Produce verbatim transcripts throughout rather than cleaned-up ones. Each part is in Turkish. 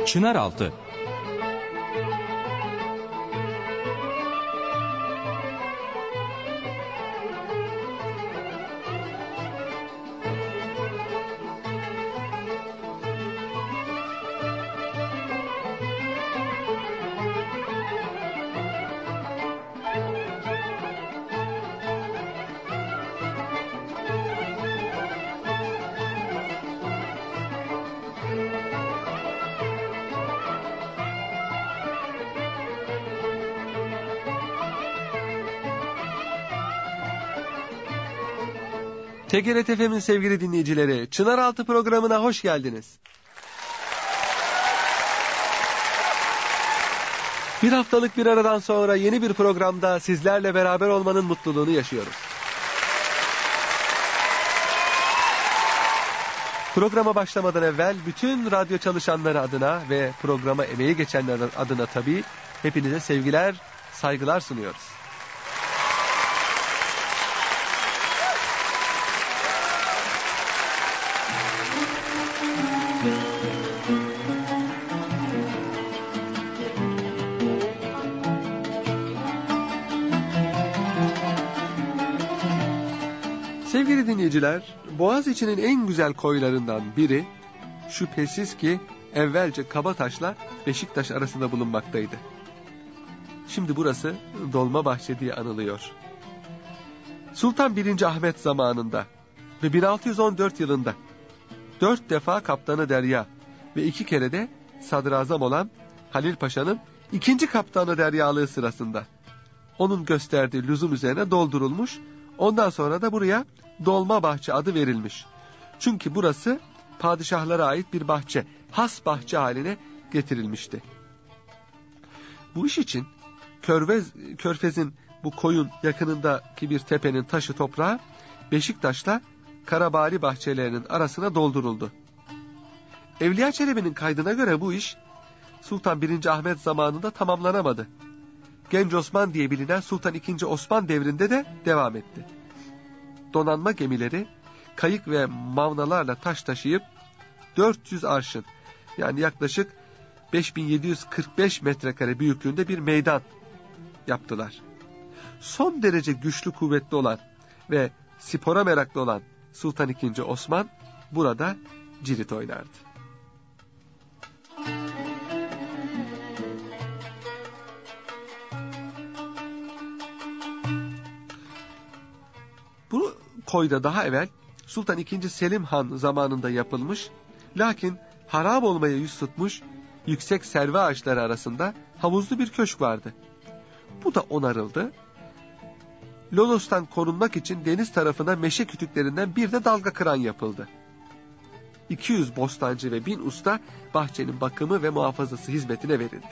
Çınaraltı. T G R T F M'in sevgili dinleyicileri, Çınaraltı programına hoş geldiniz. Bir haftalık bir aradan sonra yeni bir programda sizlerle beraber olmanın mutluluğunu yaşıyoruz. Programa başlamadan evvel bütün radyo çalışanları adına ve programa emeği geçenler adına tabii hepinize sevgiler, saygılar sunuyoruz. Sevgili dinleyiciler, Boğaziçi'nin en güzel koylarından biri şüphesiz ki evvelce Kabataş'la Beşiktaş arasında bulunmaktaydı. Şimdi burası Dolmabahçe diye anılıyor. Sultan birinci. Ahmet zamanında ve bin altı yüz on dört yılında dört defa Kaptanı Derya ve iki kere de sadrazam olan Halil Paşa'nın ikinci Kaptanı Deryalığı sırasında onun gösterdiği lüzum üzerine doldurulmuş. Ondan sonra da buraya Dolmabahçe adı verilmiş. Çünkü burası padişahlara ait bir bahçe, has bahçe haline getirilmişti. Bu iş için Körfez, Körfez'in bu koyun yakınındaki bir tepenin taşı toprağı Beşiktaş'la Karabali bahçelerinin arasına dolduruldu. Evliya Çelebi'nin kaydına göre bu iş Sultan birinci. Ahmet zamanında tamamlanamadı. Genç Osman diye bilinen Sultan ikinci. Osman devrinde de devam etti. Donanma gemileri kayık ve mavnalarla taş taşıyıp dört yüz arşın, yani yaklaşık beş bin yedi yüz kırk beş metrekare büyüklüğünde bir meydan yaptılar. Son derece güçlü, kuvvetli olan ve spora meraklı olan Sultan ikinci. Osman burada cirit oynardı. Bu koyda daha evvel Sultan ikinci. Selim Han zamanında yapılmış, lakin harap olmaya yüz tutmuş yüksek serve ağaçları arasında havuzlu bir köşk vardı. Bu da onarıldı. Lodos'tan korunmak için deniz tarafına meşe kütüklerinden bir de dalga kıran yapıldı. iki yüz bostancı ve bin usta bahçenin bakımı ve muhafazası hizmetine verildi.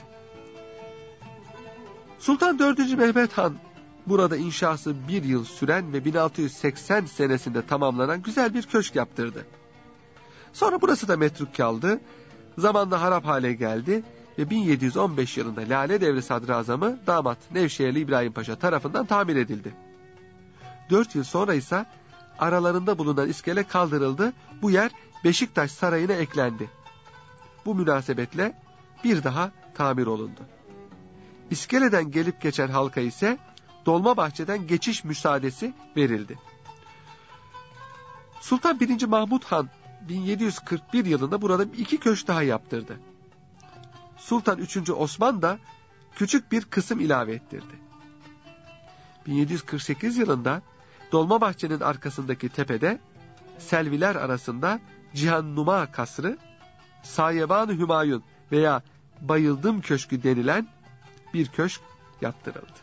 Sultan dördüncü. Mehmet Han burada inşası bir yıl süren ve bin altı yüz seksen senesinde tamamlanan güzel bir köşk yaptırdı. Sonra burası da metruk kaldı. Zamanla harap hale geldi ve bin yedi yüz on beş yılında Lale Devri Sadrazamı damat Nevşehirli İbrahim Paşa tarafından tamir edildi. Dört yıl sonra ise aralarında bulunan iskele kaldırıldı. Bu yer Beşiktaş Sarayı'na eklendi. Bu münasebetle bir daha tamir olundu. İskeleden gelip geçen halka ise Dolmabahçe'den geçiş müsaadesi verildi. Sultan birinci. Mahmud Han bin yedi yüz kırk bir yılında burada iki köşk daha yaptırdı. Sultan üçüncü. Osman da küçük bir kısım ilave ettirdi. bin yedi yüz kırk sekiz yılında Dolmabahçe'nin arkasındaki tepede Selviler arasında Cihannuma Kasrı, Sayeban-ı Hümayun veya Bayıldım Köşkü denilen bir köşk yaptırıldı.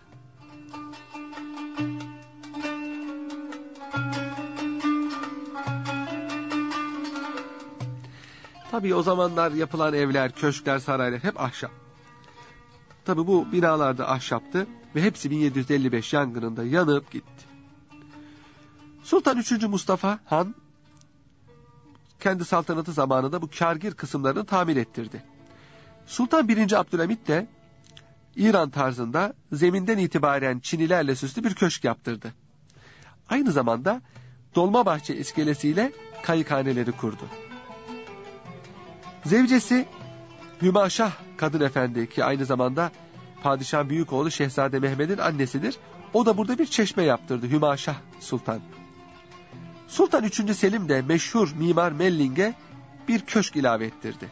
Tabii o zamanlar yapılan evler, köşkler, saraylar hep ahşap. Tabii bu binalar da ahşaptı ve hepsi bin yedi yüz elli beş yangınında yanıp gitti. Sultan üçüncü. Mustafa Han kendi saltanatı zamanında bu kârgir kısımlarını tamir ettirdi. Sultan birinci. Abdülhamit de İran tarzında zeminden itibaren çinilerle süslü bir köşk yaptırdı. Aynı zamanda Dolmabahçe iskelesiyle kayıkhaneleri kurdu. Zevcesi Hümaşah kadın efendi ki aynı zamanda padişahın büyük oğlu Şehzade Mehmet'in annesidir. O da burada bir çeşme yaptırdı Hümaşah Sultan. Sultan üçüncü Selim de meşhur mimar Melling'e bir köşk ilave ettirdi.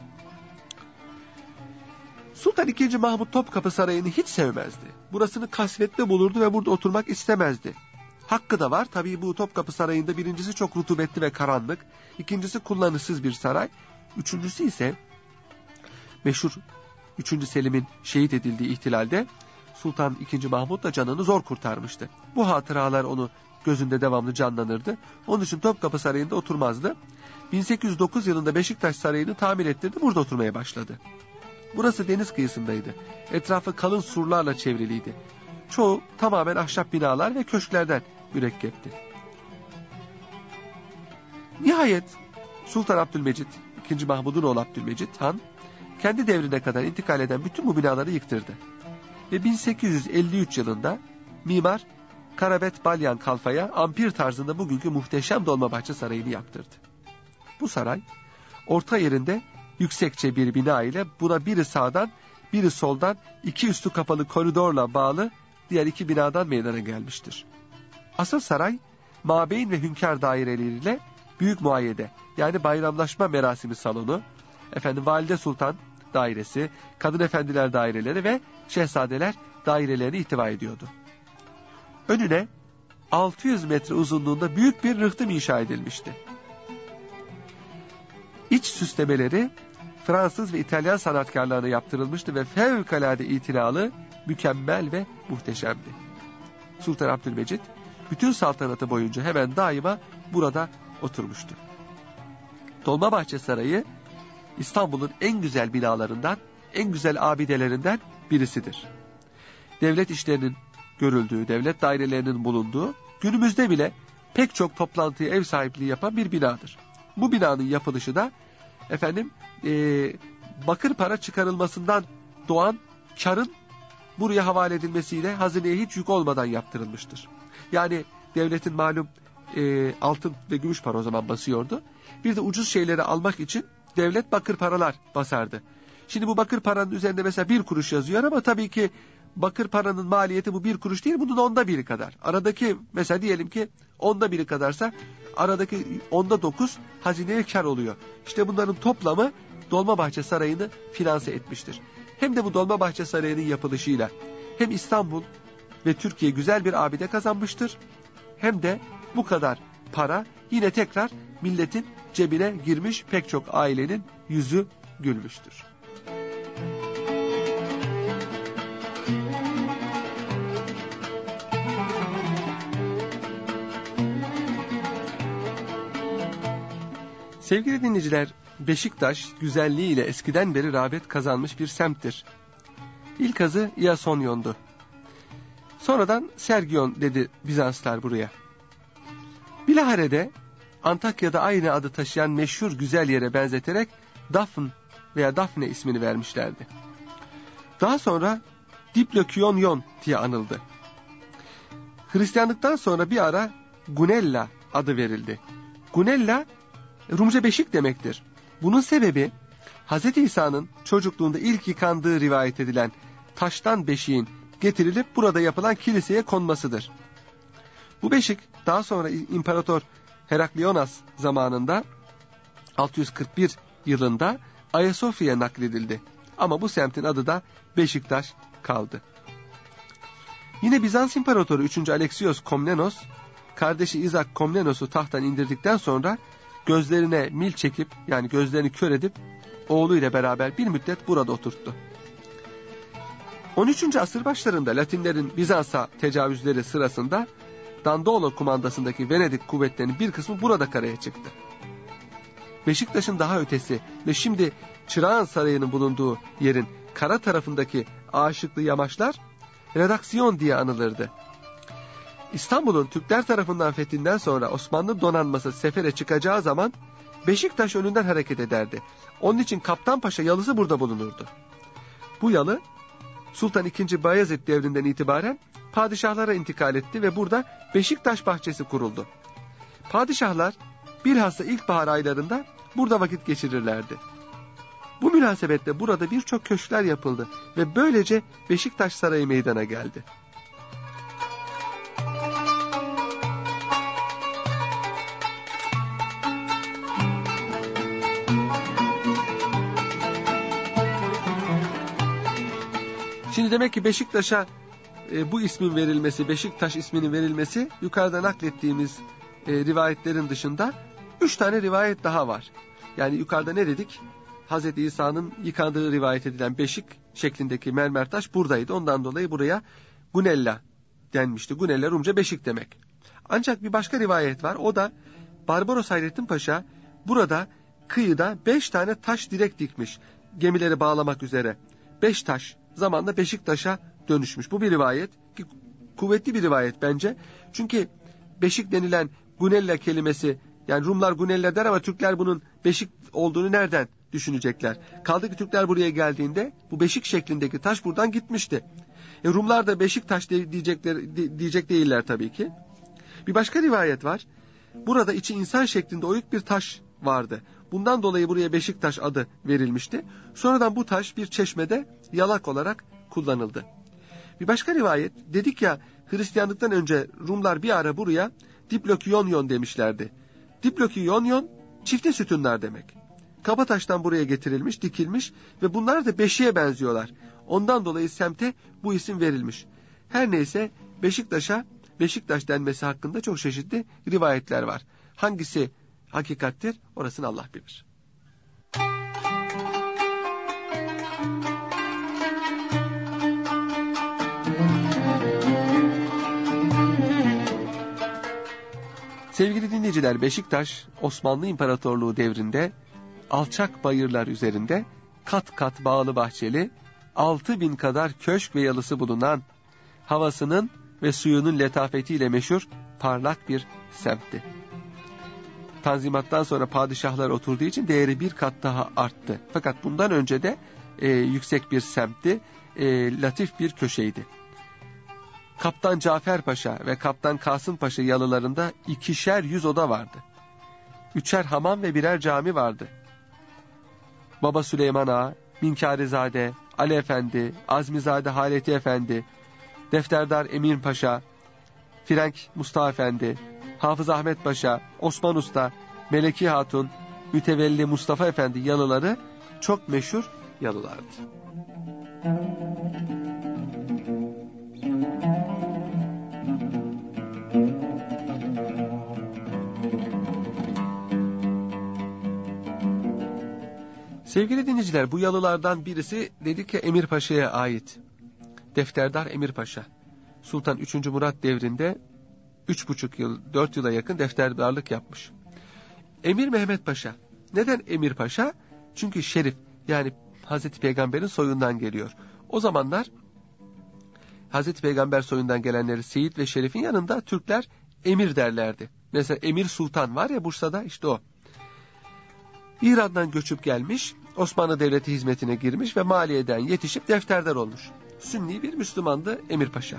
Sultan ikinci Mahmut Topkapı Sarayı'nı hiç sevmezdi. Burasını kasvetli bulurdu ve burada oturmak istemezdi. Hakkı da var. Tabii bu Topkapı Sarayı'nda birincisi çok rutubetli ve karanlık. İkincisi kullanışsız bir saray. Üçüncüsü ise meşhur üçüncü Selim'in şehit edildiği ihtilalde Sultan ikinci Mahmut da canını zor kurtarmıştı. Bu hatıralar onu gözünde devamlı canlanırdı. Onun için Topkapı Sarayı'nda oturmazdı. bin sekiz yüz dokuz yılında Beşiktaş Sarayı'nı tamir ettirdi. Burada oturmaya başladı. Burası deniz kıyısındaydı. Etrafı kalın surlarla çevriliydi. Çoğu tamamen ahşap binalar ve köşklerden mürekkepti. Nihayet Sultan Abdülmecit, ikinci Mahmud'un oğlu Abdülmecit Han, kendi devrine kadar intikal eden bütün bu binaları yıktırdı. Ve bin sekiz yüz elli üç yılında mimar Karabet Balyan Kalfa'ya ampir tarzında bugünkü muhteşem Dolmabahçe Sarayı'nı yaptırdı. Bu saray orta yerinde yüksekçe bir bina ile buna biri sağdan biri soldan iki üstü kapalı koridorla bağlı diğer iki binadan meydana gelmiştir. Asıl saray mabeyin ve hünkâr daireleriyle büyük muayyede yani bayramlaşma merasimi salonu, efendim Valide Sultan dairesi, kadın efendiler daireleri ve şehzadeler dairelerini ihtiva ediyordu. Önüne altı yüz metre uzunluğunda büyük bir rıhtım inşa edilmişti. İç süslemeleri Fransız ve İtalyan sanatkarlarına yaptırılmıştı ve fevkalade itinalı, mükemmel ve muhteşemdi. Sultan Abdülmecit bütün saltanatı boyunca hemen daima burada oturmuştu. Dolmabahçe Sarayı İstanbul'un en güzel binalarından, en güzel abidelerinden birisidir. Devlet işlerinin görüldüğü, devlet dairelerinin bulunduğu, günümüzde bile pek çok toplantıya ev sahipliği yapan bir binadır. Bu binanın yapılışı da efendim e, bakır para çıkarılmasından doğan karın buraya havale edilmesiyle hazineye hiç yük olmadan yaptırılmıştır. Yani devletin malum e, altın ve gümüş para o zaman basıyordu. Bir de ucuz şeyleri almak için devlet bakır paralar basardı. Şimdi bu bakır paranın üzerinde mesela bir kuruş yazıyor ama tabii ki bakır paranın maliyeti bu bir kuruş değil, bunun onda biri kadar. Aradaki mesela diyelim ki onda biri kadarsa aradaki onda dokuz hazineye kar oluyor. İşte bunların toplamı Dolmabahçe Sarayı'nı finanse etmiştir. Hem de bu Dolmabahçe Sarayı'nın yapılışıyla hem İstanbul ve Türkiye güzel bir abide kazanmıştır. Hem de bu kadar para yine tekrar milletin cebine girmiş, pek çok ailenin yüzü gülmüştür. Sevgili dinleyiciler, Beşiktaş güzelliğiyle eskiden beri rağbet kazanmış bir semttir. İlk adı Iasonyon'du. Sonradan Sergion dedi Bizanslar buraya. Bilahare'de Antakya'da aynı adı taşıyan meşhur güzel yere benzeterek Dafn veya Dafne ismini vermişlerdi. Daha sonra Diplokyon diye anıldı. Hristiyanlıktan sonra bir ara Gunella adı verildi. Gunella Rumca beşik demektir. Bunun sebebi Hz. İsa'nın çocukluğunda ilk yıkandığı rivayet edilen taştan beşiğin getirilip burada yapılan kiliseye konmasıdır. Bu beşik daha sonra İmparator Heraklionas zamanında altı yüz kırk bir yılında Ayasofya'ya nakledildi. Ama bu semtin adı da Beşiktaş kaldı. Yine Bizans İmparatoru üçüncü Alexios Komnenos, kardeşi İzak Komnenos'u tahttan indirdikten sonra gözlerine mil çekip yani gözlerini kör edip oğluyla beraber bir müddet burada oturttu. on üçüncü asır başlarında Latinlerin Bizans'a tecavüzleri sırasında Dandolo kumandasındaki Venedik kuvvetlerinin bir kısmı burada karaya çıktı. Beşiktaş'ın daha ötesi ve şimdi Çırağan Sarayı'nın bulunduğu yerin kara tarafındaki ağaçlıklı yamaçlar Redaksiyon diye anılırdı. İstanbul'un Türkler tarafından fethinden sonra Osmanlı donanması sefere çıkacağı zaman Beşiktaş önünden hareket ederdi. Onun için Kaptanpaşa yalısı burada bulunurdu. Bu yalı Sultan ikinci. Bayezid devrinden itibaren padişahlara intikal etti ve burada Beşiktaş bahçesi kuruldu. Padişahlar bilhassa ilkbahar aylarında burada vakit geçirirlerdi. Bu münasebetle burada birçok köşkler yapıldı ve böylece Beşiktaş Sarayı meydana geldi. Şimdi demek ki Beşiktaş'a e, bu ismin verilmesi, Beşiktaş isminin verilmesi yukarıda naklettiğimiz e, rivayetlerin dışında üç tane rivayet daha var. Yani yukarıda ne dedik? Hazreti İsa'nın yıkandığı rivayet edilen beşik şeklindeki mermer taş buradaydı. Ondan dolayı buraya Gunella denmişti. Gunella Rumca beşik demek. Ancak bir başka rivayet var. O da Barbaros Hayrettin Paşa burada kıyıda beş tane taş direk dikmiş. Gemileri bağlamak üzere. Beş taş zamanla Beşiktaş'a dönüşmüş. Bu bir rivayet ki kuvvetli bir rivayet bence. Çünkü beşik denilen Gunella kelimesi, yani Rumlar Gunella der ama Türkler bunun beşik olduğunu nereden düşünecekler? Kaldı ki Türkler buraya geldiğinde bu beşik şeklindeki taş buradan gitmişti. E Rumlar da beşik taş diyecekler, diyecek değiller tabii ki. Bir başka rivayet var. Burada içi insan şeklinde oyuk bir taş vardı. Bundan dolayı buraya Beşiktaş adı verilmişti. Sonradan bu taş bir çeşmede yalak olarak kullanıldı. Bir başka rivayet, dedik ya Hristiyanlıktan önce Rumlar bir ara buraya Diplokionyon demişlerdi. Diplokionyon çifte sütunlar demek. Kabataş'tan buraya getirilmiş, dikilmiş ve bunlar da beşiğe benziyorlar. Ondan dolayı semte bu isim verilmiş. Her neyse Beşiktaş'a Beşiktaş denmesi hakkında çok çeşitli rivayetler var. Hangisi hakikattir, orasını Allah bilir. Sevgili dinleyiciler, Beşiktaş Osmanlı İmparatorluğu devrinde alçak bayırlar üzerinde kat kat bağlı bahçeli, altı bin kadar köşk ve yalısı bulunan, havasının ve suyunun letafetiyle meşhur parlak bir semtti. Tanzimattan sonra padişahlar oturduğu için değeri bir kat daha arttı. Fakat bundan önce de e, yüksek bir semtti, e, latif bir köşeydi. Kaptan Cafer Paşa ve Kaptan Kasım Paşa yalılarında ikişer yüz oda vardı. Üçer hamam ve birer cami vardı. Baba Süleyman Ağa, Minkarizade, Ali Efendi, Azmizade Haleti Efendi, Defterdar Emin Paşa, Frenk Mustafa Efendi, Hafız Ahmet Paşa, Osman Usta, Meleki Hatun, Mütevelli Mustafa Efendi yalıları çok meşhur yalılardı. Sevgili dinleyiciler, bu yalılardan birisi dedik ki Emir Paşa'ya ait. Defterdar Emir Paşa. Sultan üçüncü Murat devrinde üç buçuk yıl, dört yıla yakın defterdarlık yapmış. Emir Mehmet Paşa. Neden Emir Paşa? Çünkü şerif, yani Hazreti Peygamber'in soyundan geliyor. O zamanlar Hazreti Peygamber soyundan gelenleri Seyit ve Şerif'in yanında Türkler Emir derlerdi. Mesela Emir Sultan var ya Bursa'da, işte o. İran'dan göçüp gelmiş, Osmanlı Devleti hizmetine girmiş ve maliyeden yetişip defterdar olmuş. Sünni bir Müslümandı Emir Paşa.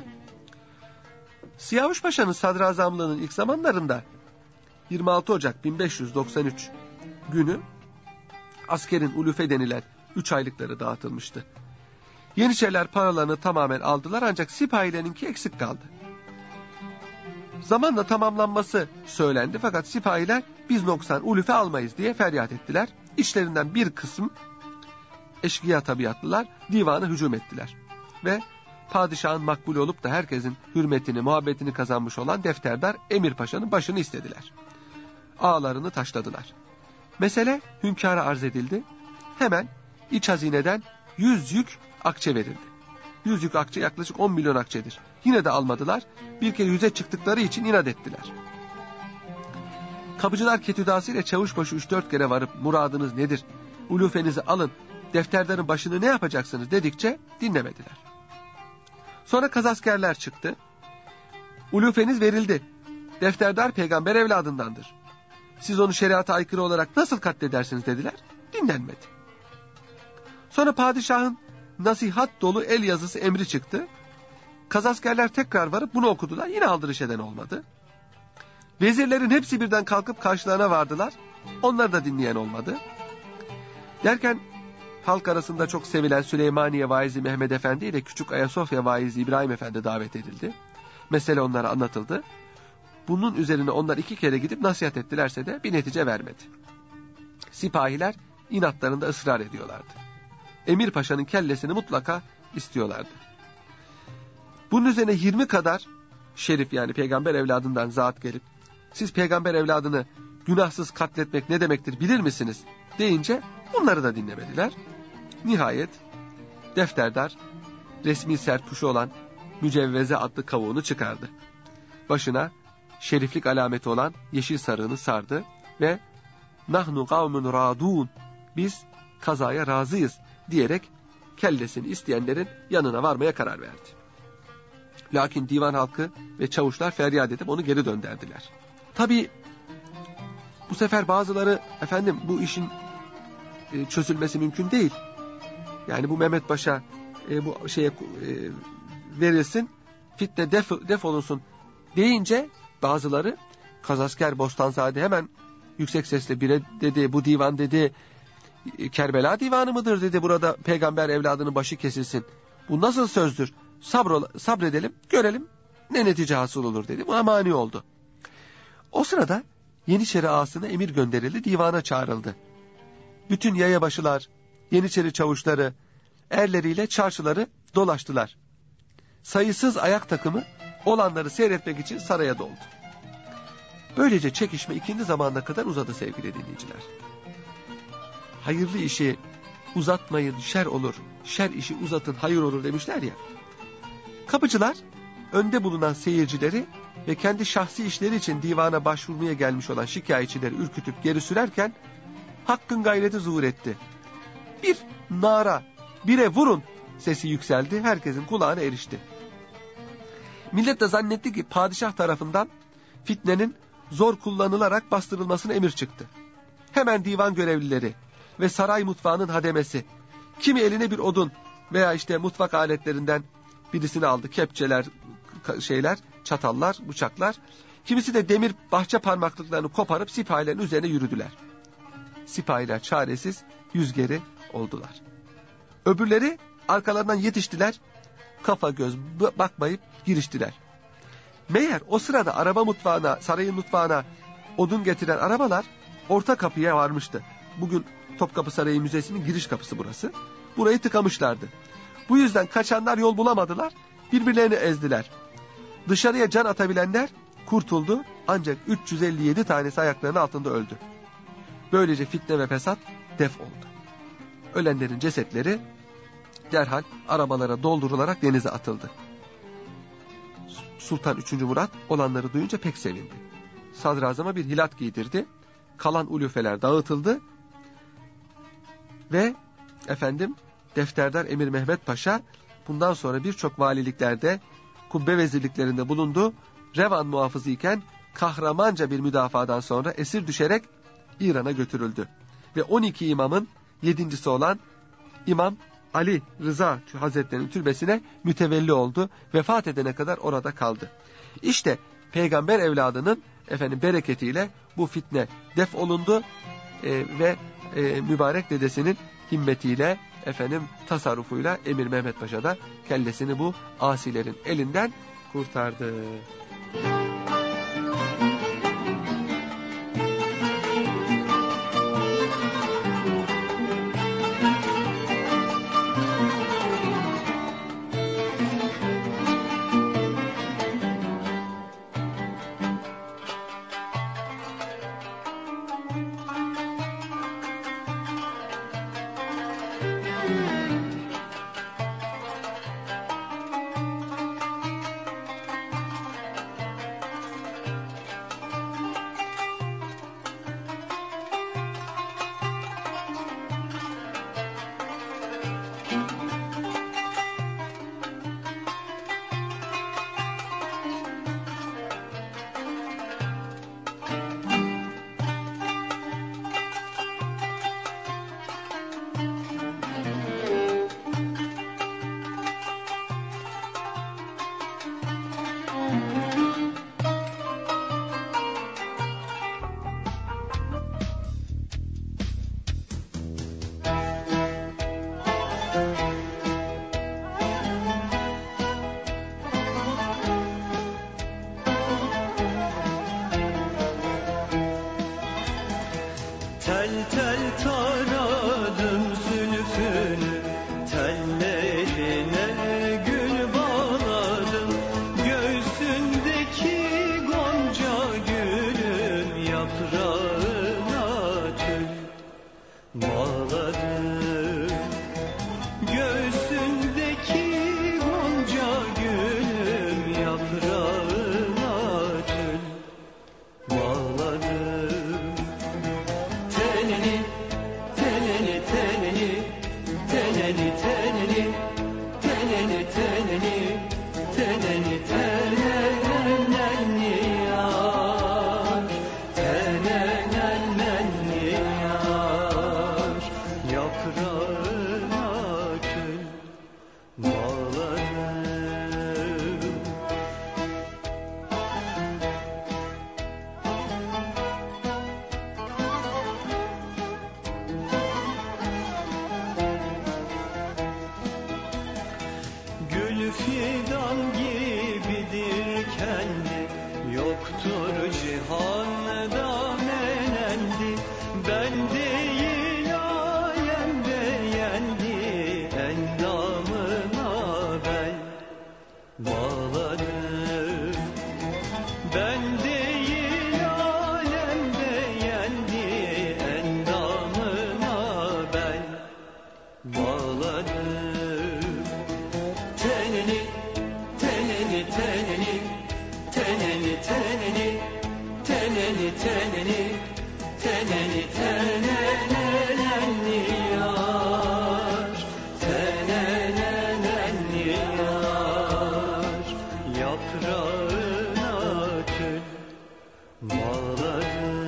Siyavuş Paşa'nın sadrazamlığının ilk zamanlarında yirmi altı Ocak bin beş yüz doksan üç günü askerin ulufe denilen üç aylıkları dağıtılmıştı. Yeniçeriler paralarını tamamen aldılar ancak sipahilerinki eksik kaldı. Zamanla tamamlanması söylendi fakat sipahiler biz noksan ulufe almayız diye feryat ettiler. İçlerinden bir kısım eşkıya tabiatlılar divana hücum ettiler. Ve padişahın makbul olup da herkesin hürmetini, muhabbetini kazanmış olan defterdar Emir Paşa'nın başını istediler. Ağlarını taşladılar. Mesele hünkâra arz edildi. Hemen iç hazineden yüz yük akçe verildi. yüz yük akçe yaklaşık on milyon akçedir. Yine de almadılar. Bir kere yüze çıktıkları için inat ettiler. Kapıcılar ketüdasıyla çavuşbaşı üç dört kere varıp muradınız nedir? Ulufenizi alın, defterdarın başını ne yapacaksınız dedikçe dinlemediler. Sonra kazaskerler çıktı. Ulufeniz verildi. Defterdar peygamber evladındandır. Siz onu şeriata aykırı olarak nasıl katledersiniz dediler. Dinlenmedi. Sonra padişahın nasihat dolu el yazısı emri çıktı. Kazaskerler tekrar varıp bunu okudular. Yine aldırış eden olmadı. Vezirlerin hepsi birden kalkıp karşılarına vardılar. Onları da dinleyen olmadı. Derken halk arasında çok sevilen Süleymaniye vaizi Mehmed Efendi ile Küçük Ayasofya vaizi İbrahim Efendi davet edildi. Mesele onlara anlatıldı. Bunun üzerine onlar iki kere gidip nasihat ettilerse de bir netice vermedi. Sipahiler inatlarında ısrar ediyorlardı. Emir Paşa'nın kellesini mutlaka istiyorlardı. Bunun üzerine yirmi kadar şerif, yani peygamber evladından zat gelip, siz peygamber evladını günahsız katletmek ne demektir bilir misiniz deyince bunları da dinlemediler. Nihayet defterdar resmi serpuşu olan Mücevveze adlı kavuğunu çıkardı. Başına şeriflik alameti olan yeşil sarığını sardı ve nahnu kavmun radun, biz kazaya razıyız diyerek kellesini isteyenlerin yanına varmaya karar verdi. Lakin divan halkı ve çavuşlar feryat edip onu geri dönderdiler. Tabii bu sefer bazıları, efendim bu işin e, çözülmesi mümkün değil. Yani bu Mehmet Paşa e, bu şeye e, verilsin, fitne def, defolunsun deyince bazıları, Kazasker Bostanzade hemen yüksek sesle bire dedi, bu divan dedi Kerbela divanı mıdır dedi, burada peygamber evladının başı kesilsin. Bu nasıl sözdür? Sabro, sabredelim, görelim ne netice hasıl olur dedi. Buna mani oldu. O sırada Yeniçeri ağasına emir gönderildi, divana çağrıldı. Bütün yayabaşılar, Yeniçeri çavuşları, erleriyle çarşıları dolaştılar. Sayısız ayak takımı olanları seyretmek için saraya doldu. Böylece çekişme ikindi zamanına kadar uzadı sevgili dinleyiciler. Hayırlı işi uzatmayın şer olur, şer işi uzatın hayır olur demişler ya. Kapıcılar önde bulunan seyircileri ve kendi şahsi işleri için divana başvurmaya gelmiş olan şikayetçileri ürkütüp geri sürerken hakkın gayreti zuhur etti. Bir nara, bire vurun sesi yükseldi, herkesin kulağına erişti. Millet de zannetti ki padişah tarafından fitnenin zor kullanılarak bastırılmasına emir çıktı. Hemen divan görevlileri ve saray mutfağının hademesi, kimi eline bir odun veya işte mutfak aletlerinden birisini aldı, kepçeler, şeyler, çatallar, bıçaklar, kimisi de demir bahçe parmaklıklarını koparıp sipahilerin üzerine yürüdüler. Sipahiler çaresiz yüz geri oldular. Öbürleri arkalarından yetiştiler, kafa göz bakmayıp giriştiler. Meğer o sırada araba mutfağına, sarayın mutfağına odun getiren arabalar orta kapıya varmıştı. Bugün Topkapı Sarayı Müzesi'nin giriş kapısı burası. Burayı tıkamışlardı. Bu yüzden kaçanlar yol bulamadılar, birbirlerini ezdiler. Dışarıya can atabilenler kurtuldu, ancak üç yüz elli yedi tanesi ayaklarının altında öldü. Böylece fitne ve fesat def oldu. Ölenlerin cesetleri derhal arabalara doldurularak denize atıldı. Sultan üçüncü Murat olanları duyunca pek sevindi. Sadrazama bir hilat giydirdi. Kalan ulufeler dağıtıldı. Ve efendim defterdar Emir Mehmet Paşa bundan sonra birçok valiliklerde, kubbe vezirliklerinde bulundu. Revan muhafızı iken kahramanca bir müdafadan sonra esir düşerek İran'a götürüldü. Ve on iki imamın yedincisi olan İmam Ali Rıza Hazretleri'nin türbesine mütevelli oldu. Vefat edene kadar orada kaldı. İşte peygamber evladının efendim bereketiyle bu fitne def olundu e, ve e, mübarek dedesinin himmetiyle, efendim tasarrufuyla Emir Mehmet Paşa da kellesini bu asilerin elinden kurtardı. Tel tel taradım zülfünü, tellerine gül bağladım. Göğsündeki gonca gülün yaprağına tül bağladım. Göğsündeki gonca gülün yaprağına tül bağladım. Teneni, teneni, teneni, teneni, teneni, teneni, teneni, teneni, tenenenni yar, tenenenni yar, yaprağına tül bağladım. Gül fidan gibidir kendi, yoktur cihanda menendi. Ben değil alem beğendi, endamına bel bağladım. Ben değil alem beğendi, endamına bel bağladım. Teneni, teneni, teneni, teneni, teneni, teneni, teneni, teneni, tenenenni yar, tenenenni yar, yaprağına tül bağladım.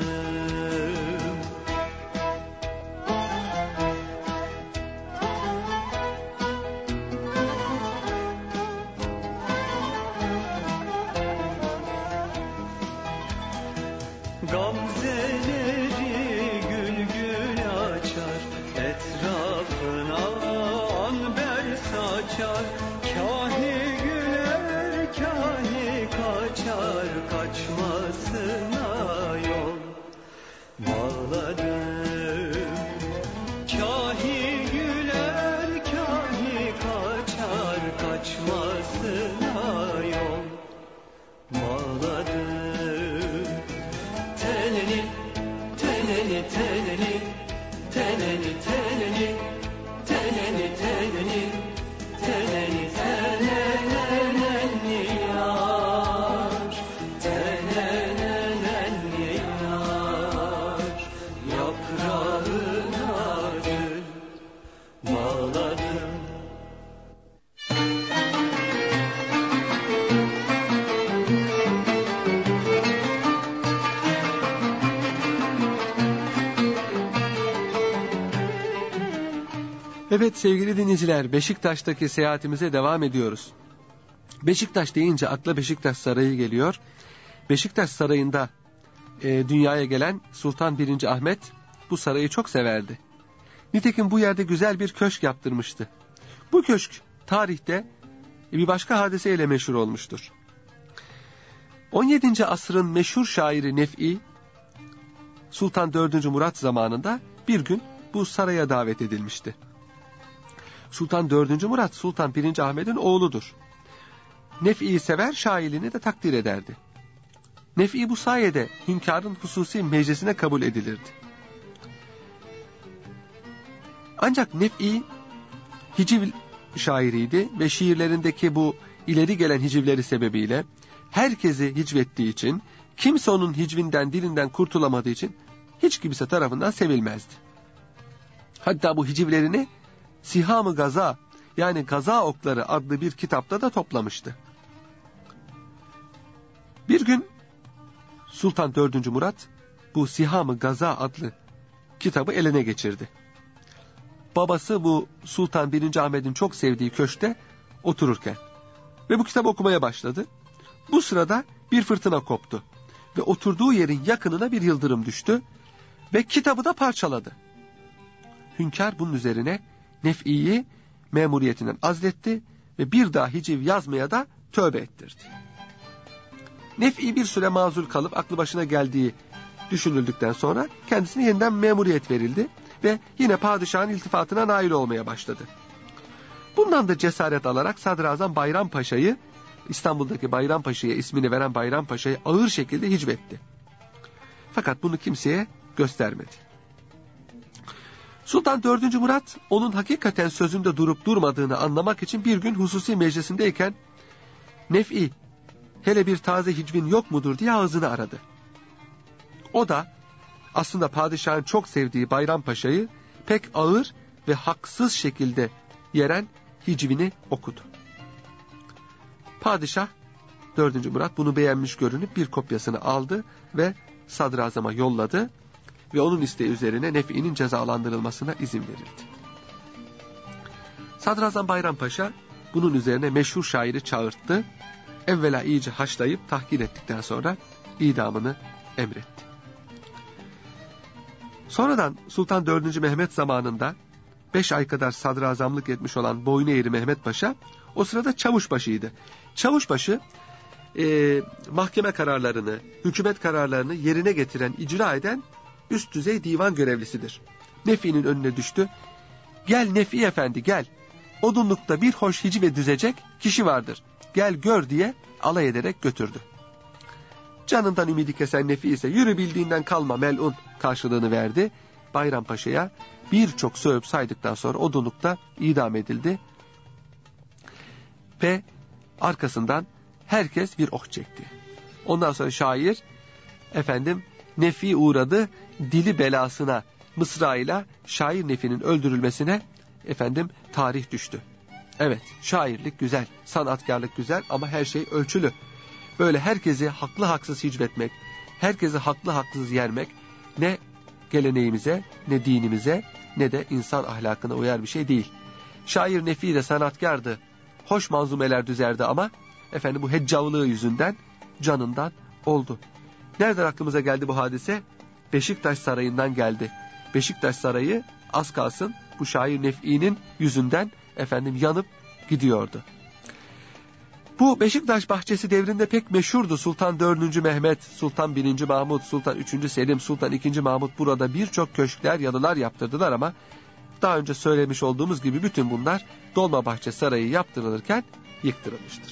Gamzeleri gül gül açar, etrafına anber saçar. Kâhi güler, kâhi kaçar, kaçmasına yol bağladım. Kâhi güler, kâhi kaçar, kaçmasına yol bağladım. Teneni, teneni, teneni, teneni, teneni, teneni, teneni, teneni, tenenenni yar, tenenenni yar, yaprağına tül bağladım. Evet sevgili dinleyiciler, Beşiktaş'taki seyahatimize devam ediyoruz. Beşiktaş deyince akla Beşiktaş Sarayı geliyor. Beşiktaş Sarayı'nda e, dünyaya gelen Sultan birinci. Ahmet bu sarayı çok severdi. Nitekim bu yerde güzel bir köşk yaptırmıştı. Bu köşk tarihte bir başka hadiseyle meşhur olmuştur. on yedinci asrın meşhur şairi Nef'i, Sultan dördüncü. Murat zamanında bir gün bu saraya davet edilmişti. Sultan dördüncü. Murat, Sultan birinci. Ahmet'in oğludur. Nef'i'yi sever, şairliğini de takdir ederdi. Nef'i bu sayede hünkârın hususi meclisine kabul edilirdi. Ancak Nef'i hiciv şairiydi ve şiirlerindeki bu ileri gelen hicivleri sebebiyle herkesi hicvettiği için, kimse onun hicvinden, dilinden kurtulamadığı için hiç kimse tarafından sevilmezdi. Hatta bu hicivlerini Siham-ı Gaza, yani Gaza Okları adlı bir kitapta da toplamıştı. Bir gün Sultan dördüncü. Murat bu Siham-ı Gaza adlı kitabı eline geçirdi. Babası bu Sultan birinci. Ahmet'in çok sevdiği köşkte otururken ve bu kitabı okumaya başladı. Bu sırada bir fırtına koptu ve oturduğu yerin yakınına bir yıldırım düştü ve kitabı da parçaladı. Hünkâr bunun üzerine Nef'i'yi memuriyetinden azletti ve bir daha hiciv yazmaya da tövbe ettirdi. Nef'i bir süre mazur kalıp aklı başına geldiği düşünüldükten sonra kendisine yeniden memuriyet verildi ve yine padişahın iltifatına nail olmaya başladı. Bundan da cesaret alarak Sadrazam Bayram Paşa'yı, İstanbul'daki Bayram Paşa'ya ismini veren Bayram Paşa'yı ağır şekilde hicvetti. Fakat bunu kimseye göstermedi. Sultan dördüncü Murat onun hakikaten sözünde durup durmadığını anlamak için bir gün hususi meclisindeyken Nef'i, hele bir taze hicvin yok mudur diye ağzını aradı. O da aslında padişahın çok sevdiği Bayram Paşa'yı pek ağır ve haksız şekilde yeren hicvini okudu. Padişah dördüncü Murat bunu beğenmiş görünüp bir kopyasını aldı ve sadrazama yolladı ve onun isteği üzerine Nef'i'nin cezalandırılmasına izin verildi. Sadrazam Bayram Paşa bunun üzerine meşhur şairi çağırttı. Evvela iyice haşlayıp tahkir ettikten sonra idamını emretti. Sonradan Sultan dördüncü Mehmet zamanında beş ay kadar sadrazamlık etmiş olan Boynueğri Mehmet Paşa o sırada çavuşbaşıydı. Çavuşbaşı e, mahkeme kararlarını, hükümet kararlarını yerine getiren, icra eden üst düzey divan görevlisidir. Nef'i'nin önüne düştü. Gel Nef'i efendi gel. Odunlukta bir hoş hicve düzecek kişi vardır. Gel gör diye alay ederek götürdü. Canından ümidi kesen Nef'i ise yürü bildiğinden kalma melun karşılığını verdi. Bayram Paşa'ya birçok sövüp saydıktan sonra odunlukta idam edildi. Ve arkasından herkes bir oh çekti. Ondan sonra şair efendim Nef'i uğradı dili belasına mısrağıyla şair Nef'i'nin öldürülmesine efendim tarih düştü. Evet, şairlik güzel, sanatkarlık güzel ama her şey ölçülü. Böyle herkesi haklı haksız hicvetmek, herkesi haklı haksız yermek ne geleneğimize, ne dinimize, ne de insan ahlakına uyar bir şey değil. Şair Nef'i de sanatkardı, hoş manzumeler düzerdi ama efendim bu heccavlığı yüzünden canından oldu. Nereden aklımıza geldi bu hadise? Beşiktaş Sarayı'ndan geldi. Beşiktaş Sarayı az kalsın bu şair Nef'i'nin yüzünden efendim yanıp gidiyordu. Bu Beşiktaş bahçesi devrinde pek meşhurdu. Sultan dördüncü Mehmet, Sultan birinci Mahmut, Sultan üçüncü Selim, Sultan ikinci Mahmut burada birçok köşkler, yalılar yaptırdılar ama daha önce söylemiş olduğumuz gibi bütün bunlar Dolmabahçe Sarayı yaptırılırken yıktırılmıştır.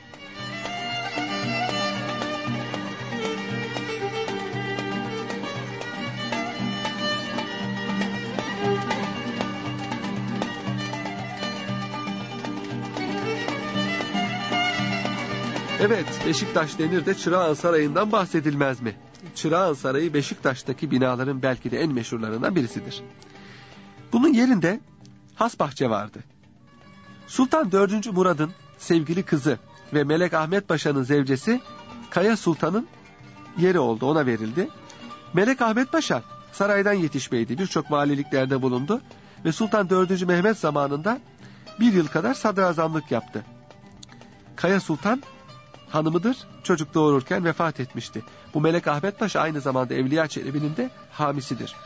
Evet, Beşiktaş denir de Çırağan Sarayı'ndan bahsedilmez mi? Çırağan Sarayı Beşiktaş'taki binaların belki de en meşhurlarından birisidir. Bunun yerinde Hasbahçe vardı. Sultan dördüncü Murad'ın sevgili kızı ve Melek Ahmet Paşa'nın zevcesi Kaya Sultan'ın yeri oldu, ona verildi. Melek Ahmet Paşa saraydan yetişmeydi, birçok valiliklerde bulundu ve Sultan dördüncü Mehmet zamanında bir yıl kadar sadrazamlık yaptı. Kaya Sultan hanımıdır, çocuk doğururken vefat etmişti. Bu Melek Ahmet Paşa aynı zamanda Evliya Çelebi'nin de hamisidir.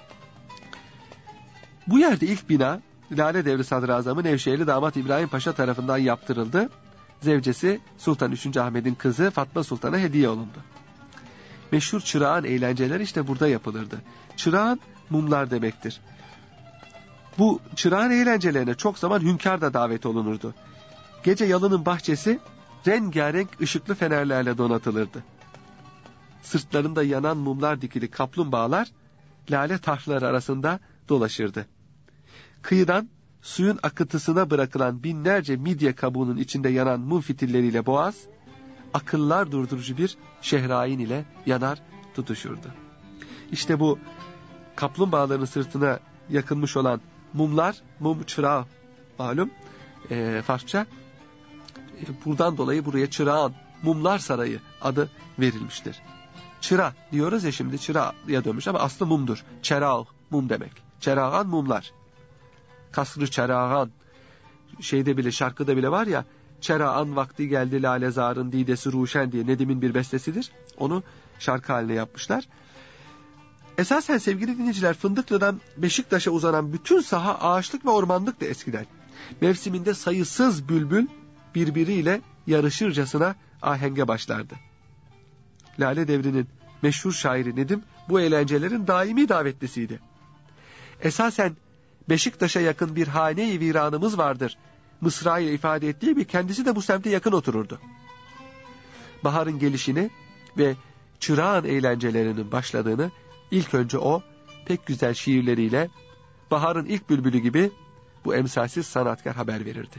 Bu yerde ilk bina Lale Devri Sadrazamı Nevşehirli damat İbrahim Paşa tarafından yaptırıldı. Zevcesi Sultan üçüncü Ahmet'in kızı Fatma Sultan'a hediye olundu. Meşhur çırağan eğlenceler işte burada yapılırdı. Çırağan mumlar demektir. Bu çırağan eğlencelerine çok zaman hünkâr da davet olunurdu. Gece yalının bahçesi rengarenk ışıklı fenerlerle donatılırdı. Sırtlarında yanan mumlar dikili kaplumbağalar lale taşları arasında dolaşırdı. Kıyıdan suyun akıntısına bırakılan binlerce midye kabuğunun içinde yanan mum fitilleriyle boğaz, akıllar durdurucu bir şehrain ile yanar tutuşurdu. İşte bu kaplumbağaların sırtına yakılmış olan mumlar, mum çırağı malum e, Farsça. E, buradan dolayı buraya Çırağan Mumlar Sarayı adı verilmiştir. Çıra diyoruz ya şimdi, çırağıya dönmüş ama aslı mumdur. Çerağ, mum demek. Çerağan mumlar. Kasrı Çerağan. Şeyde bile, şarkıda bile var ya, Çerağan vakti geldi lalezarın didesi ruşen diye Nedim'in bir bestesidir. Onu şarkı haline yapmışlar. Esasen sevgili dinleyiciler, Fındıklı'dan Beşiktaş'a uzanan bütün saha ağaçlık ve ormanlık da eskiden. Mevsiminde sayısız bülbül birbiriyle yarışırcasına ahenge başlardı. Lale Devri'nin meşhur şairi Nedim bu eğlencelerin daimi davetlisiydi. Esasen Beşiktaş'a yakın bir hane-i viranımız vardır mısra ile ifade ettiği gibi kendisi de bu semte yakın otururdu. Baharın gelişini ve çırağan eğlencelerinin başladığını ilk önce o pek güzel şiirleriyle baharın ilk bülbülü gibi bu emsalsiz sanatkar haber verirdi.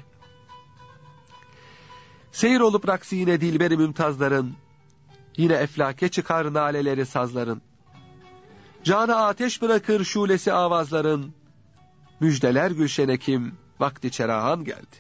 Seyir olup raksi yine dilberi mümtazların, yine eflake çıkar naleleri sazların, cana ateş bırakır şulesi avazların, müjdeler gülşene kim vakti çerahan geldi.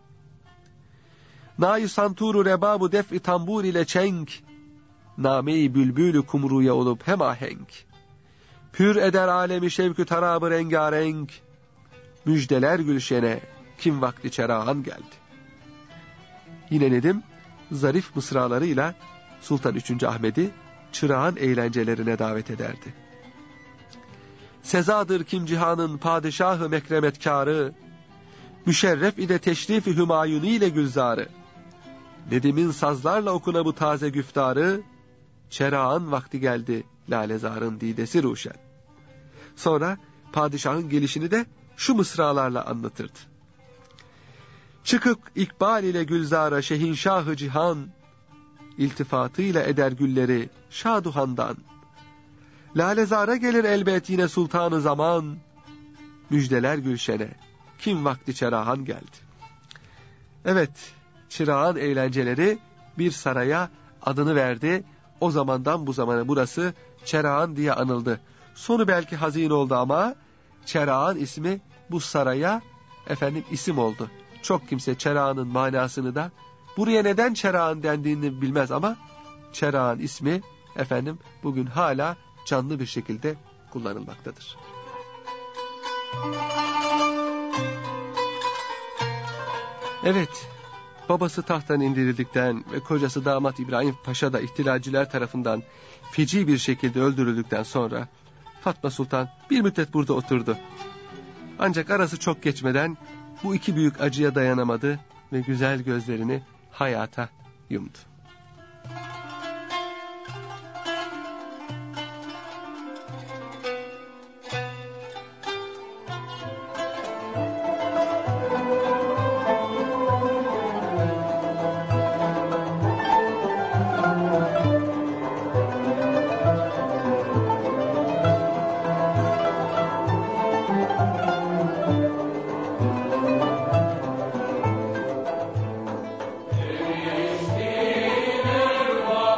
Nâ-i santuru rebabu def-i tambur ile çenk, name-i bülbülü kumruya olup hem ahenk, pür eder alemi şevkü tarabı rengarenk, müjdeler gülşene kim vakti çerahan geldi. Yine Nedim zarif mısralarıyla Sultan üçüncü. Ahmet'i çırağan eğlencelerine davet ederdi. Sezadır kim cihanın padişahı mekremetkârı, müşerref ile teşrif-i hümayuni ile gülzarı, Nedim'in sazlarla okuna bu taze güftarı, çerağan vakti geldi lalezarın didesi ruşen. Sonra padişahın gelişini de şu mısralarla anlatırdı. Çıkık ikbal ile gülzara şehinşahı cihan, iltifatıyla eder gülleri şaduhandan. Lalezara gelir elbet yine sultanı zaman, müjdeler gülşene kim vakti çerahan geldi. Evet, çırağan eğlenceleri bir saraya adını verdi. O zamandan bu zamana burası Çerağan diye anıldı. Sonu belki hazin oldu ama Çerağan ismi bu saraya efendim isim oldu. Çok kimse Çerağan'ın manasını da buraya neden Çerağan dendiğini bilmez ama Çerağan ismi efendim bugün hala canlı bir şekilde kullanılmaktadır. Evet, babası tahttan indirildikten ve kocası damat İbrahim Paşa da ihtilalciler tarafından feci bir şekilde öldürüldükten sonra Fatma Sultan bir müddet burada oturdu. Ancak arası çok geçmeden bu iki büyük acıya dayanamadı ve güzel gözlerini hayata yumdu. Var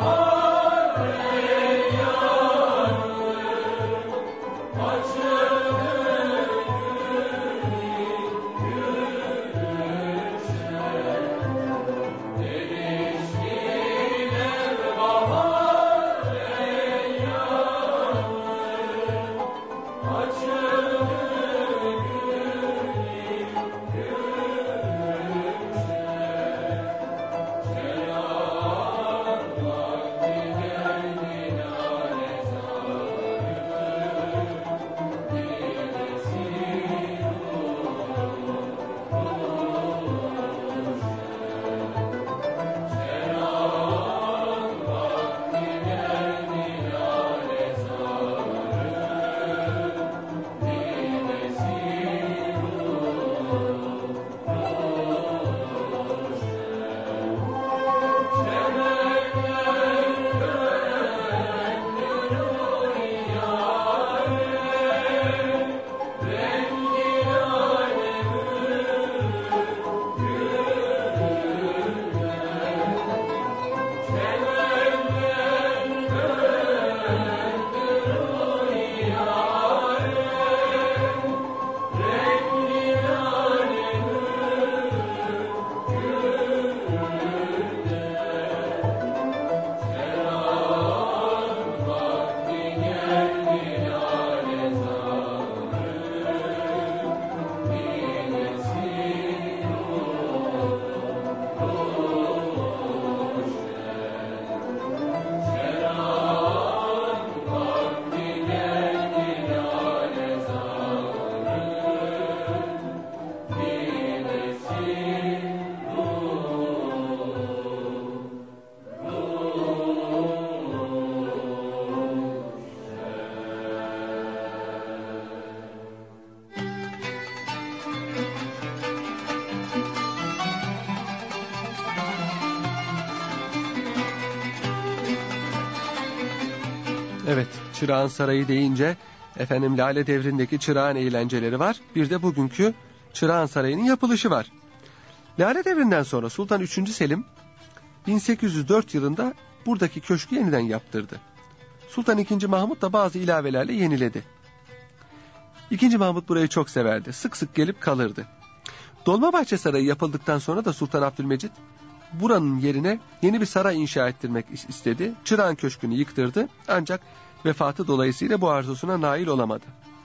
Çırağan Sarayı deyince efendim Lale Devri'ndeki çırağan eğlenceleri var. Bir de bugünkü Çırağan Sarayı'nın yapılışı var. Lale Devri'nden sonra Sultan üçüncü Selim bin sekiz yüz dört yılında buradaki köşkü yeniden yaptırdı. Sultan ikinci Mahmut da bazı ilavelerle yeniledi. ikinci Mahmut burayı çok severdi. Sık sık gelip kalırdı. Dolmabahçe Sarayı yapıldıktan sonra da Sultan Abdülmecit buranın yerine yeni bir saray inşa ettirmek istedi. Çırağan Köşkü'nü yıktırdı ancak vefatı dolayısıyla bu arzusuna nail olamadı.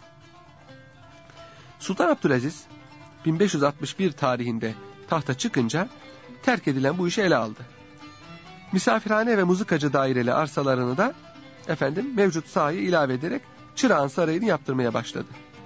Sultan Abdülaziz bin beş yüz altmış bir tarihinde tahta çıkınca terk edilen bu işi ele aldı. Misafirhane ve muzikacı daireli arsalarını da efendim mevcut sahayı ilave ederek Çırağan Sarayı'nı yaptırmaya başladı.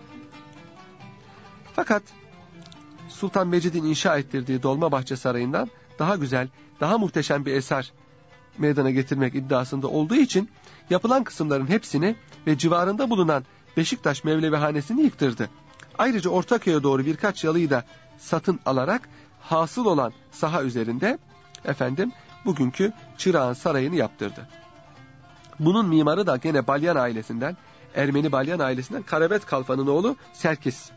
Fakat Sultan Mecid'in inşa ettirdiği Dolmabahçe Sarayı'ndan daha güzel, daha muhteşem bir eser meydana getirmek iddiasında olduğu için yapılan kısımların hepsini ve civarında bulunan Beşiktaş Mevlevihanesi'ni yıktırdı. Ayrıca Ortaköy'e doğru birkaç yalıyı da satın alarak hasıl olan saha üzerinde efendim bugünkü Çırağan Sarayı'nı yaptırdı. Bunun mimarı da gene Balyan ailesinden, Ermeni Balyan ailesinden Karabet Kalfan'ın oğlu Serkis.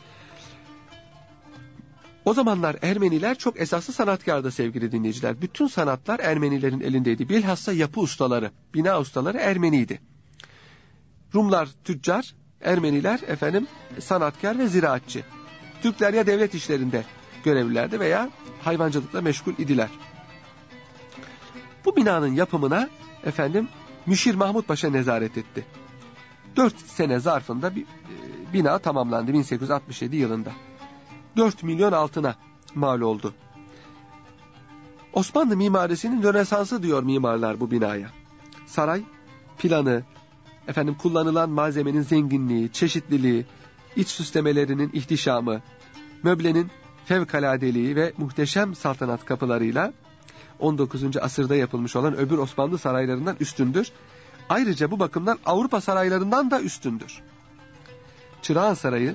O zamanlar Ermeniler çok esaslı sanatkardı sevgili dinleyiciler. Bütün sanatlar Ermenilerin elindeydi. Bilhassa yapı ustaları, bina ustaları Ermeniydi. Rumlar tüccar, Ermeniler efendim sanatkar ve ziraatçı. Türkler ya devlet işlerinde görevlilerdi veya hayvancılıkla meşgul idiler. Bu binanın yapımına efendim Müşir Mahmut Paşa nezaret etti. Dört sene zarfında bir e, bina tamamlandı bin sekiz yüz altmış yedi yılında. Dört milyon altına mal oldu. Osmanlı mimarisinin Rönesansı diyor mimarlar bu binaya. Saray planı, efendim kullanılan malzemenin zenginliği, çeşitliliği, iç süslemelerinin ihtişamı, möblenin fevkaladeliği ve muhteşem saltanat kapılarıyla on dokuzuncu asırda yapılmış olan öbür Osmanlı saraylarından üstündür. Ayrıca bu bakımdan Avrupa saraylarından da üstündür. Çırağan Sarayı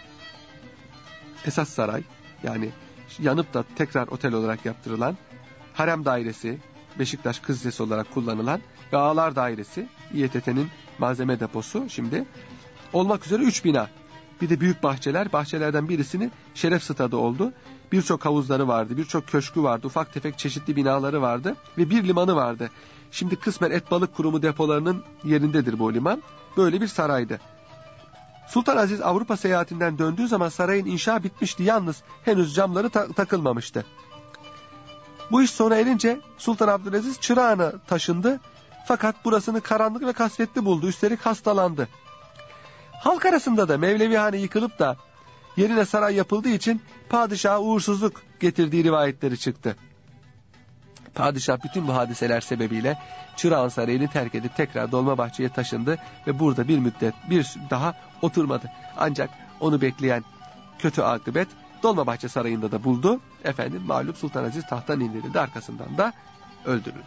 esas saray, yani yanıp da tekrar otel olarak yaptırılan, harem dairesi, Beşiktaş Kız Lisesi olarak kullanılan ve ağalar dairesi, İ E T T'nin malzeme deposu şimdi olmak üzere üç bina. Bir de büyük bahçeler, bahçelerden birisini şeref stadı oldu. Birçok havuzları vardı, birçok köşkü vardı, ufak tefek çeşitli binaları vardı ve bir limanı vardı. Şimdi kısmen et balık kurumu depolarının yerindedir bu liman. Böyle bir saraydı. Sultan Aziz Avrupa seyahatinden döndüğü zaman sarayın inşa bitmişti, yalnız henüz camları ta- takılmamıştı. Bu iş sona erince Sultan Abdülaziz Çırağan'a taşındı fakat burasını karanlık ve kasvetli buldu, üstelik hastalandı. Halk arasında da Mevlevihane yıkılıp da yerine saray yapıldığı için padişaha uğursuzluk getirdiği rivayetleri çıktı. Padişah bütün bu hadiseler sebebiyle Çırağan Sarayı'nı terk edip tekrar Dolmabahçe'ye taşındı ve burada bir müddet bir daha oturmadı. Ancak onu bekleyen kötü akıbet Dolmabahçe Sarayı'nda da buldu. Efendim malum Sultan Aziz tahttan indirildi, arkasından da öldürüldü.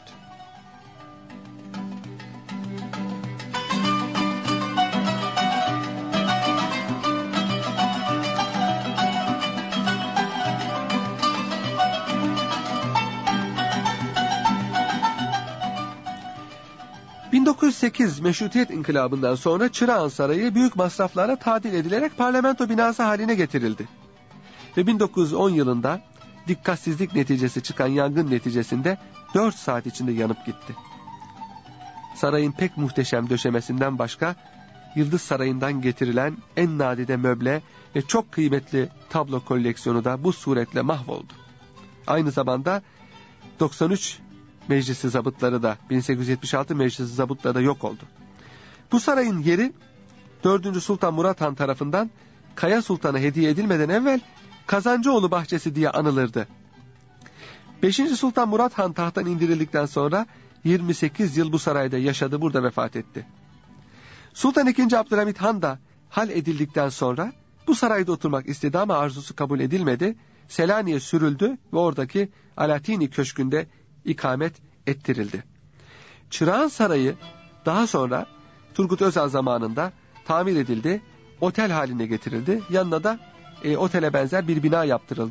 bin dokuz yüz sekiz Meşrutiyet İnkılabı'ndan sonra Çırağan Sarayı büyük masraflarla tadil edilerek parlamento binası haline getirildi. Ve bin dokuz yüz on yılında dikkatsizlik neticesi çıkan yangın neticesinde dört saat içinde yanıp gitti. Sarayın pek muhteşem döşemesinden başka Yıldız Sarayı'ndan getirilen en nadide möble ve çok kıymetli tablo koleksiyonu da bu suretle mahvoldu. Aynı zamanda doksan üç Meclisi zabıtları da bin sekiz yüz yetmiş altı Meclisi zabıtları da yok oldu. Bu sarayın yeri dördüncü Sultan Murat Han tarafından Kaya Sultan'a hediye edilmeden evvel Kazancıoğlu Bahçesi diye anılırdı. beşinci Sultan Murat Han tahttan indirildikten sonra yirmi sekiz yıl bu sarayda yaşadı, burada vefat etti. Sultan ikinci Abdülhamit Han da hal edildikten sonra bu sarayda oturmak istedi ama arzusu kabul edilmedi. Selanik'e sürüldü ve oradaki Alatini Köşkü'nde ikamet ettirildi. Çırağan Sarayı daha sonra Turgut Özal zamanında tamir edildi, otel haline getirildi. Yanına da e, otele benzer bir bina yaptırıldı.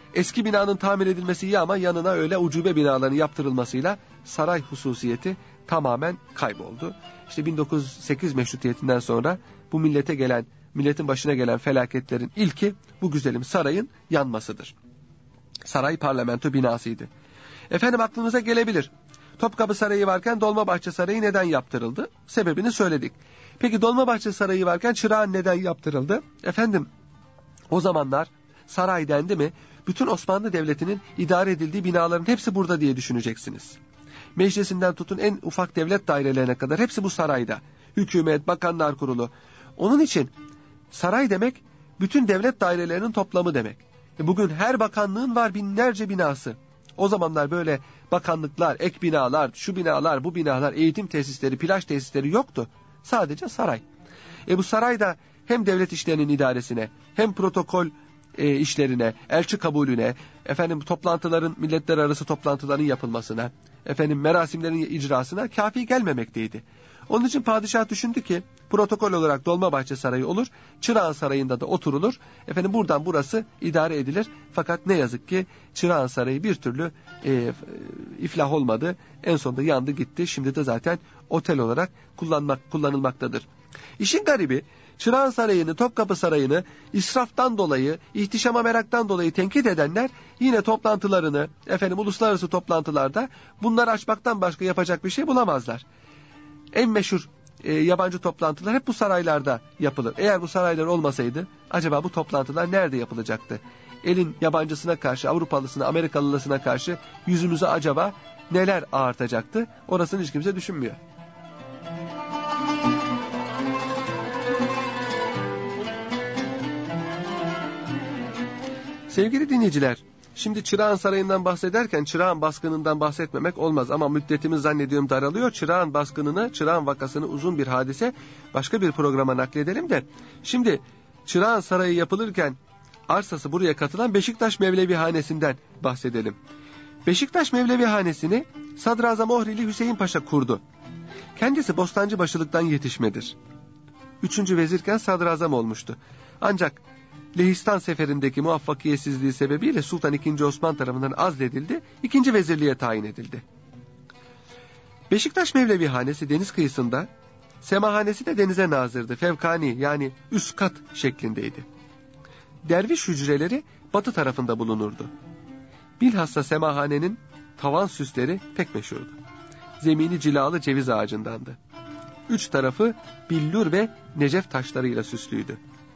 Eski binanın tamir edilmesi iyi ama yanına öyle ucube binaların yaptırılmasıyla saray hususiyeti tamamen kayboldu. İşte bin dokuz yüz sekiz meşrutiyetinden sonra bu millete gelen, milletin başına gelen felaketlerin ilki bu güzelim sarayın yanmasıdır. Saray parlamento binasıydı. Efendim aklınıza gelebilir. Topkapı Sarayı varken Dolmabahçe Sarayı neden yaptırıldı? Sebebini söyledik. Peki Dolmabahçe Sarayı varken Çırağan neden yaptırıldı? Efendim o zamanlar saray dendi mi bütün Osmanlı Devleti'nin idare edildiği binaların hepsi burada diye düşüneceksiniz. Meclisinden tutun en ufak devlet dairelerine kadar hepsi bu sarayda. Hükümet, bakanlar kurulu. Onun için saray demek bütün devlet dairelerinin toplamı demek. E bugün her bakanlığın var binlerce binası. O zamanlar böyle bakanlıklar, ek binalar, şu binalar, bu binalar, eğitim tesisleri, plaj tesisleri yoktu. Sadece saray. E bu sarayda hem devlet işlerinin idaresine, hem protokol e, işlerine, elçi kabulüne, efendim toplantıların, milletler arası toplantıların yapılmasına, efendim merasimlerin icrasına kafi gelmemekteydi. Onun için padişah düşündü ki protokol olarak Dolmabahçe Sarayı olur, Çırağan Sarayı'nda da oturulur. Efendim buradan burası idare edilir. Fakat ne yazık ki Çırağan Sarayı bir türlü e, iflah olmadı. En sonunda yandı gitti. Şimdi de zaten otel olarak kullanmak kullanılmaktadır. İşin garibi Çırağan Sarayı'nı, Topkapı Sarayı'nı israftan dolayı, ihtişama meraktan dolayı tenkit edenler yine toplantılarını, efendim uluslararası toplantılarda bunları açmaktan başka yapacak bir şey bulamazlar. En meşhur e, yabancı toplantılar hep bu saraylarda yapılır. Eğer bu saraylar olmasaydı acaba bu toplantılar nerede yapılacaktı? Elin yabancısına karşı, Avrupalısına, Amerikalısına karşı yüzümüzü acaba neler ağartacaktı? Orasını hiç kimse düşünmüyor. Sevgili dinleyiciler, şimdi Çırağan Sarayı'ndan bahsederken Çırağan baskınından bahsetmemek olmaz ama müddetimiz zannediyorum daralıyor. Çırağan baskınını, Çırağan vakasını uzun bir hadise başka bir programa nakledelim de. Şimdi Çırağan Sarayı yapılırken arsası buraya katılan Beşiktaş Mevlevi Hanesi'nden bahsedelim. Beşiktaş Mevlevi Hanesi'ni Sadrazam Ohrili Hüseyin Paşa kurdu. Kendisi Bostancıbaşılıktan yetişmedir. Üçüncü vezirken sadrazam olmuştu. Ancak Lehistan seferindeki muvaffakiyetsizliği sebebiyle Sultan ikinci. Osman tarafından azledildi, ikinci vezirliğe tayin edildi. Beşiktaş Mevlevi Hanesi deniz kıyısında, semahanesi de denize nazırdı, fevkani yani üst kat şeklindeydi. Derviş hücreleri batı tarafında bulunurdu. Bilhassa semahanenin tavan süsleri pek meşhurdu. Zemini cilalı ceviz ağacındandı. Üç tarafı billur ve necef taşlarıyla süslüydü.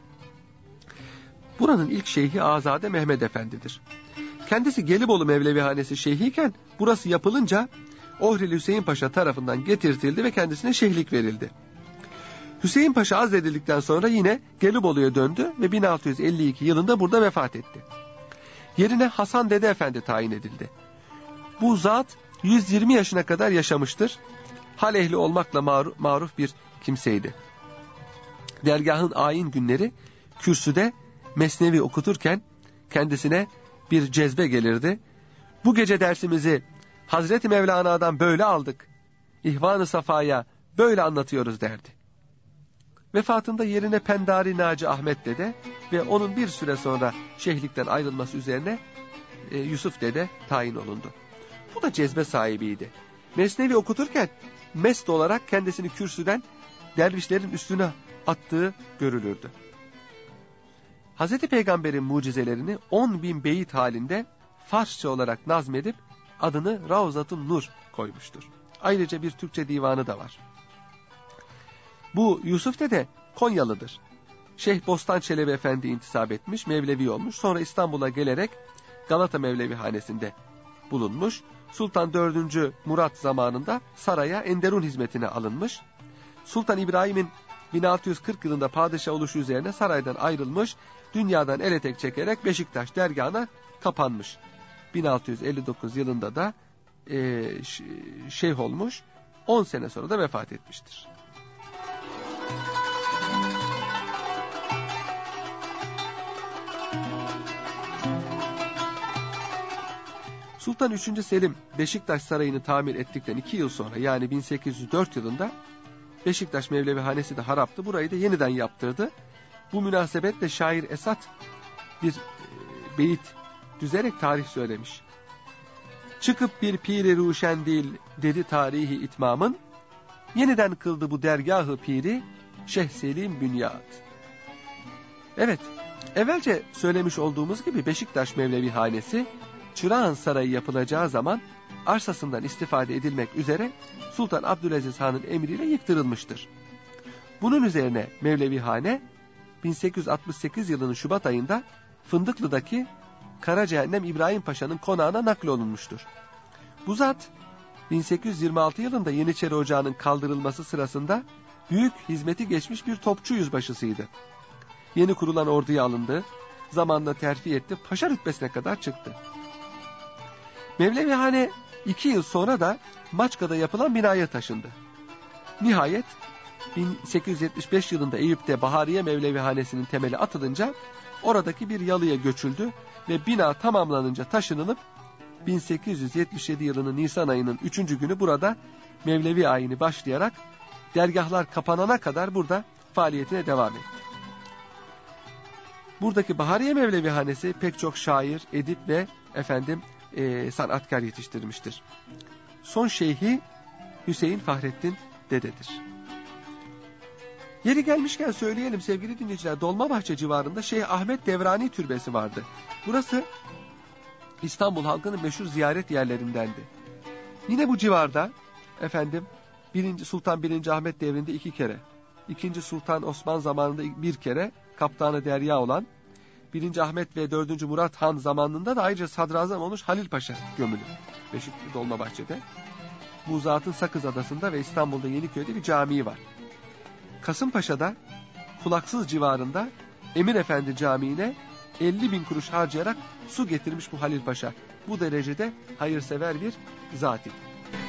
Buranın ilk şeyhi Azade Mehmed Efendi'dir. Kendisi Gelibolu Mevlevihanesi şeyhiyken burası yapılınca Ohrili Hüseyin Paşa tarafından getirtildi ve kendisine şeyhlik verildi. Hüseyin Paşa azledildikten sonra yine Gelibolu'ya döndü ve bin altı yüz elli iki yılında burada vefat etti. Yerine Hasan Dede Efendi tayin edildi. Bu zat yüz yirmi yaşına kadar yaşamıştır. Hal ehli olmakla maruf, maruf bir kimseydi. Dergahın ayin günleri kürsüde Mesnevi okuturken kendisine bir cezbe gelirdi. Bu gece dersimizi Hazreti Mevlana'dan böyle aldık. İhvan-ı Safa'ya böyle anlatıyoruz derdi. Vefatında yerine Pendari Naci Ahmet Dede ve onun bir süre sonra şeyhlikten ayrılması üzerine e, Yusuf Dede tayin olundu. Bu da cezbe sahibiydi. Mesnevi okuturken mest olarak kendisini kürsüden dervişlerin üstüne attığı görülürdü. Hazreti Peygamber'in mucizelerini on bin beyit halinde Farsça olarak nazmedip adını Ravzatun Nur koymuştur. Ayrıca bir Türkçe divanı da var. Bu Yusuf Dede Konyalıdır. Şeyh Bostan Çelebi Efendi intisap etmiş, Mevlevi olmuş. Sonra İstanbul'a gelerek Galata Mevlevi Hanesi'nde bulunmuş. Sultan dördüncü. Murat zamanında saraya Enderun hizmetine alınmış. Sultan İbrahim'in bin altı yüz kırk yılında padişah oluşu üzerine saraydan ayrılmış, dünyadan ele tek çekerek Beşiktaş dergahına kapanmış. bin altı yüz elli dokuz yılında da e, şeyh olmuş, on sene sonra da vefat etmiştir. Sultan üçüncü. Selim Beşiktaş Sarayı'nı tamir ettikten iki yıl sonra yani bin sekiz yüz dört yılında Beşiktaş Mevlevi Hanesi de haraptı. Burayı da yeniden yaptırdı. Bu münasebetle şair Esat bir e, beyit düzerek tarih söylemiş. Çıkıp bir piri ruşen değil dedi tarihi itmamın, yeniden kıldı bu dergahı piri Şeyh Selim Bünyat. Evet, evvelce söylemiş olduğumuz gibi Beşiktaş Mevlevi Hanesi, Çırağan Sarayı yapılacağı zaman arsasından istifade edilmek üzere Sultan Abdülaziz Han'ın emriyle yıktırılmıştır. Bunun üzerine Mevlevi Hane, bin sekiz yüz altmış sekiz yılının Şubat ayında Fındıklı'daki Karacehennem İbrahim Paşa'nın konağına naklolunmuştur. Bu zat, bin sekiz yüz yirmi altı yılında Yeniçeri Ocağı'nın kaldırılması sırasında büyük hizmeti geçmiş bir topçu yüzbaşısıydı. Yeni kurulan orduya alındı, zamanla terfi etti, paşa rütbesine kadar çıktı. Mevlevihane iki yıl sonra da Maçka'da yapılan binaya taşındı. Nihayet bin sekiz yüz yetmiş beş yılında Eyüp'te Bahariye Mevlevihanesi'nin temeli atılınca oradaki bir yalıya göçüldü ve bina tamamlanınca taşınılıp bin sekiz yüz yetmiş yedi yılının Nisan ayının üçüncü günü burada Mevlevi ayini başlayarak dergahlar kapanana kadar burada faaliyetine devam etti. Buradaki Bahariye Mevlevihanesi pek çok şair, edip ve efendim e, sanatkar yetiştirmiştir. Son şeyhi Hüseyin Fahrettin Dede'dir. Yeri gelmişken söyleyelim sevgili dinleyiciler, Dolmabahçe civarında Şeyh Ahmet Devrani Türbesi vardı. Burası İstanbul halkının meşhur ziyaret yerlerindendi. Yine bu civarda efendim birinci Sultan birinci Ahmet devrinde iki kere, ikinci Sultan Osman zamanında bir kere kaptanı derya olan birinci Ahmet ve dördüncü Murat Han zamanında da ayrıca sadrazam olmuş Halil Paşa gömülü Beşikli Dolmabahçe'de. Bu zatın Sakız Adası'nda ve İstanbul'da Yeniköy'de bir camii var. Kasımpaşa'da Kulaksız civarında Emir Efendi Camii'ne elli bin kuruş harcayarak su getirmiş bu Halil Paşa. Bu derecede hayırsever bir zat idi.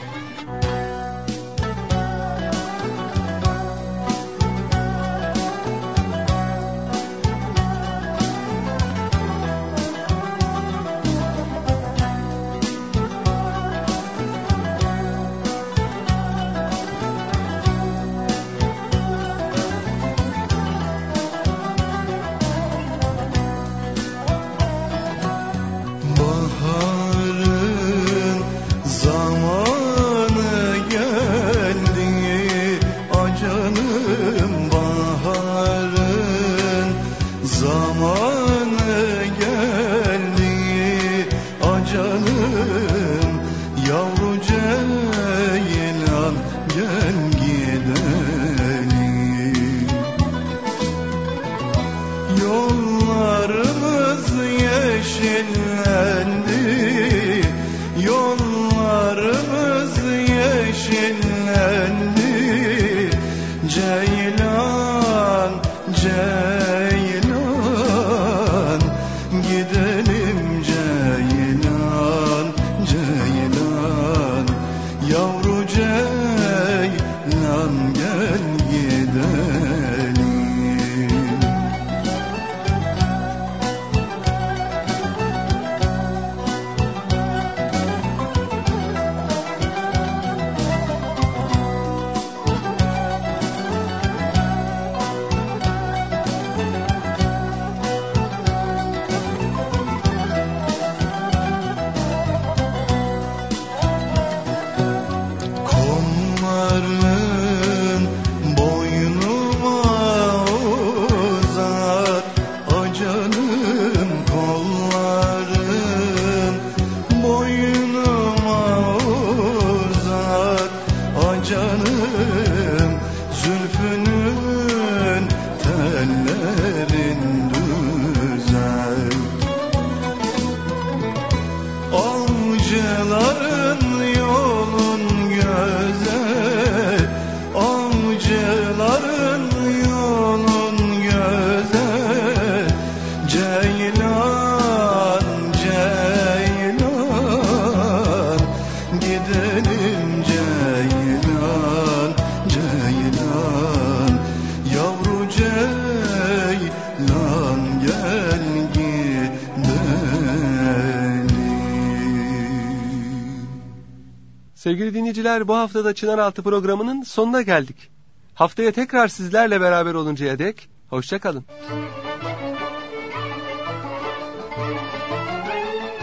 Sevgili dinleyiciler, bu haftada Çınaraltı programının sonuna geldik. Haftaya tekrar sizlerle beraber oluncaya dek hoşça kalın.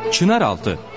Çınaraltı